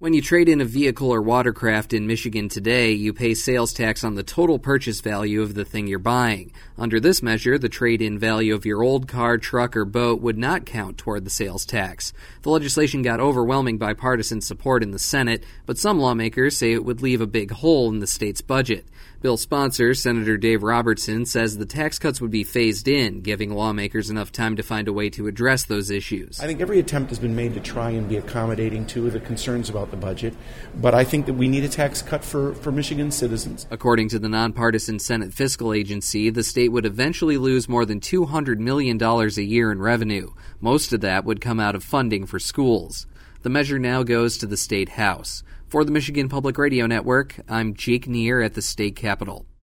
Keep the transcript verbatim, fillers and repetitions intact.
When you trade in a vehicle or watercraft in Michigan today, you pay sales tax on the total purchase value of the thing you're buying. Under this measure, the trade-in value of your old car, truck, or boat would not count toward the sales tax. The legislation got overwhelming bipartisan support in the Senate, but some lawmakers say it would leave a big hole in the state's budget. Bill's sponsor, Senator Dave Robertson, says the tax cuts would be phased in, giving lawmakers enough time to find a way to address those issues. I think every attempt has been made to try and be accommodating to the concerns about the budget, but I think that we need a tax cut for, for Michigan citizens. According to the nonpartisan Senate Fiscal Agency, the state would eventually lose more than two hundred million dollars a year in revenue. Most of that would come out of funding for schools. The measure now goes to the State House. For the Michigan Public Radio Network, I'm Jake Neer at the state capitol.